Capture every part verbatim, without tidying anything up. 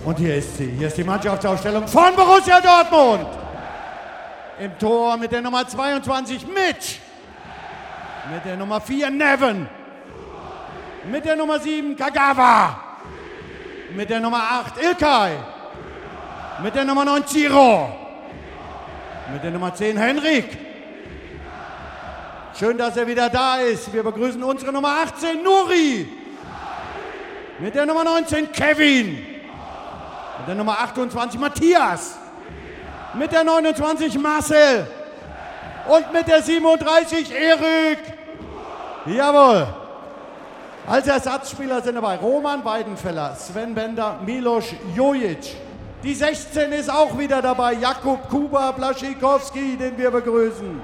Und hier ist sie. Hier ist die Mannschaftsaufstellung von Borussia Dortmund. Im Tor mit der Nummer zweiundzwanzig Mitch. Mit der Nummer vier Nevin. Mit der Nummer sieben Kagawa. Mit der Nummer acht Ilkay. Mit der Nummer neun Ciro. Mit der Nummer zehn Henrik. Schön, dass er wieder da ist. Wir begrüßen unsere Nummer achtzehn Nuri. Mit der Nummer neunzehn Kevin. Mit der Nummer achtundzwanzig Matthias. Mit der neunundzwanzig Marcel. Und mit der siebenunddreißig Erik. Jawohl. Als Ersatzspieler sind dabei Roman Weidenfeller, Sven Bender, Milos Jojic. Die sechzehn ist auch wieder dabei, Jakub Kuba Blaszczykowski, den wir begrüßen.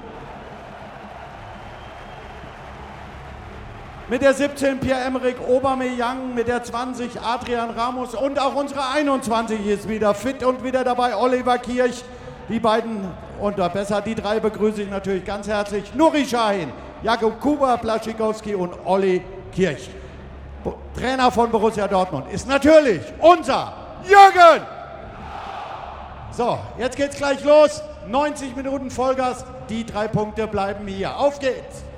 Mit der siebzehn Pierre-Emerick Aubameyang, mit der zwanzig Adrian Ramos und auch unsere einundzwanzig ist wieder fit und wieder dabei, Oliver Kirch. Die beiden, und besser die drei begrüße ich natürlich ganz herzlich, Nuri Sahin, Jakub Kuba Blaszczykowski und Olli Kirch. Trainer von Borussia Dortmund ist natürlich unser Jürgen. So, jetzt geht's gleich los. neunzig Minuten Vollgas. Die drei Punkte bleiben hier. Auf geht's.